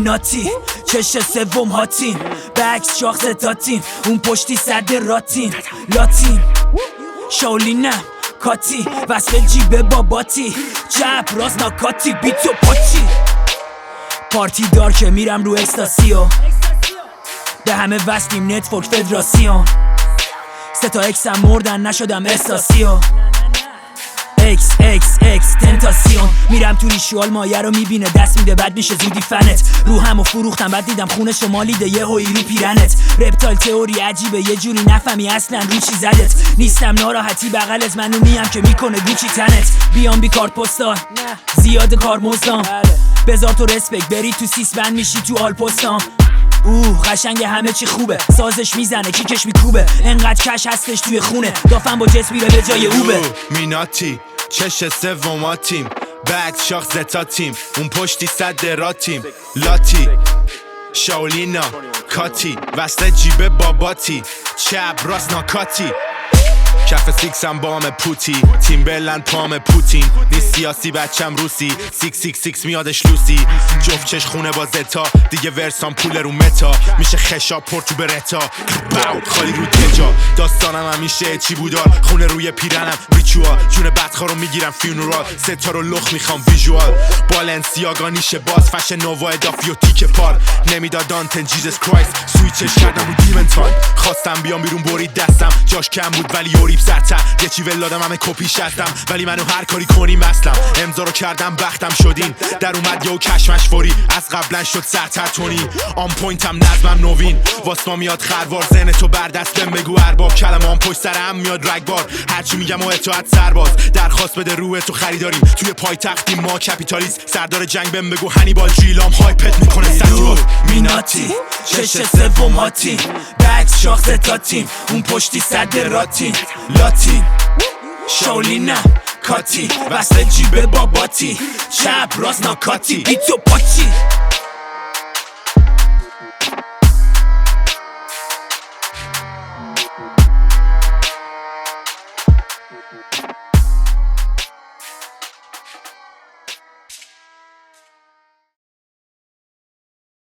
میناتی چش سوم هاتیم بکس شاخ ستاتیم اون پشتی صد راتیم لاتیم شاولینم کاتی وصل جیب باباتی چپ راست ناکاتی بیتو پاچی پارتی دار که میرم رو اکستاسیو به همه وصلیم نتورک فدراسیون سه تا اکسم مردن نشدم استاسیو اکس تنتاسیون میرم تو ریشوال مایه رو میبینه دست میده بد میشه زودی فنت روحمو فروختم بعد دیدم خونه شمالیده یه هوی رو پیرنت رپتال تئوری عجیبه یه جوری نفهمی اصلا رو چی زدت نیستم ناراحتی بغلت منو میم که میکنه گوچی تنت بیام بی کارت پستال زیاد کار مزدام بذار تو رسپک بری تو سیس بند میشی تو آل پستام قشنگ همه چی خوبه سازش میزنه کیکش میکوبه انقدر کش هستش توی خونه دافن با جس میره به جای اوبه میناتی چش سوماتیم بک شاخ زتاتیم اون پشتی صد راتیم لاتی شاولینا کاتی وصل جیب باباتی چپ راست ناکاتی کف سیکسم بام پوتی تیم بلن پام پوتین نیست سیاسی بچم روسی سیکس میادش لوسی جفت چش خونه با زتا دیگه ورسان پول رو متا میشه خشاب پرتو برتا باود خالی رو تجا داستانم همیشه چی بودار خونه روی پیرنم ریچوال جون بدخوا رو میگیرم فیونورال ستا رو لخ میخوام ویژوال بالنسیاگا نیشه باز فشن نووا ادافی و تیک پار نمیداد دانتن جیزس کرایست سویچش کردم رو دیمنتان خواستم بیام بیرون برید دستم جاش کم بود ولی یوریب زدتم یه چی ولادم همه کپیش هستم ولی منو هر کاری کنیم اصلم امضا رو کردم بختم شدین در اومد یه و کشمش فوری از قبلا شد سرتر تونی آن پوینتم نظمم نوین واسما میاد خروار ذهن تو بردست بهم بگو ارباب کلمه آن پشت سر هم میاد رگبار هرچی میگم و اطاعت سرباز درخواست بده روح تو خریداریم توی پایتختیم ما کپیتالیست سردار جنگ بهم بگو هنیبال جیلام هایپت میکنه سرتیبال میناتی چش سوم هاتیم بکس شاخ ستاتیم اون پشتی صد راتیم لاتین شاولینم کاتی وصل جیب باباتی چپ راست ناکاتی بیتو پاچی